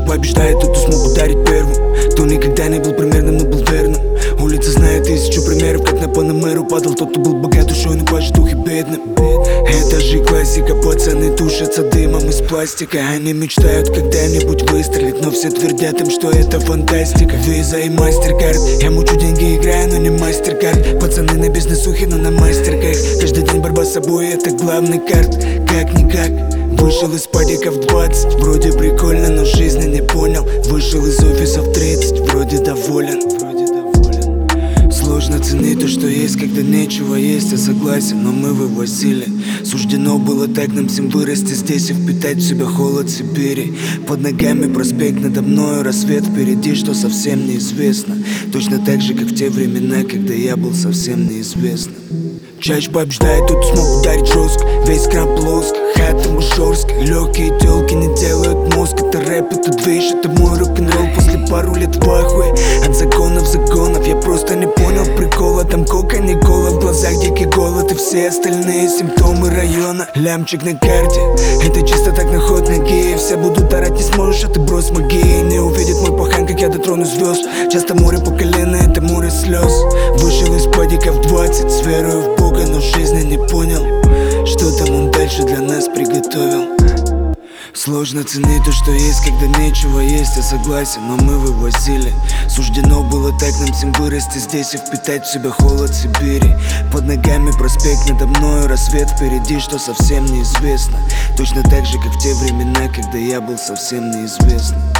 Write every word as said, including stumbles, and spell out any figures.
побеждает тот, кто смог ударить первым. Кто никогда не был примерным, но был верным. Улица знает тысячу примеров, как на Панамеру падал тот, кто был богат душой, но плачет дух и бедным. Это же классика, пацаны тушатся дымом из пластика. Они мечтают когда-нибудь выстрелить, но все твердят им, что это фантастика. Виза и мастеркард, я мучу деньги, играю, но не мастеркард. Пацаны на бизнесухе, но на мастерках. Каждый день борьба с собой, это главный карт. Как-никак вышел из падика в двадцать, вроде прикольно, но жизни не понял. Вышел из офиса в тридцать, вроде доволен. Сложно ценить то, что есть, когда нечего есть, я согласен, но мы вывозили. Суждено было так нам всем вырасти здесь и впитать в себя холод Сибири. Под ногами проспект, надо мною рассвет впереди, что совсем неизвестно. Точно так же, как в те времена, когда я был совсем неизвестным. Чаще побеждает тот, кто смог ударить жестко. Весь крам плоско, хата мажорская. Легкие телки не делают мозг. Это рэп, это движ, это мой рок-н-ролл. После пару лет в ахуе от законов законов. Я просто не понял прикола. Там кока, не кола, в глазах дикий голод. И все остальные симптомы района. Лямчик на карте, это чисто так на ход ноги. Все будут орать, не сможешь, а ты брось магии. Не увидит мой пахан, как я дотронусь звезд. Часто море по колено, это море слез. Вышел из падика в двадцать, с верою в Бога, но жизни не понял, что там он дальше для нас приготовил. Сложно ценить то, что есть, когда нечего есть, я согласен, но мы вывозили. Суждено было так нам всем вырасти здесь и впитать в себя холод Сибири. Под ногами проспект, надо мною рассвет впереди, что совсем неизвестно. Точно так же, как в те времена, когда я был совсем неизвестным.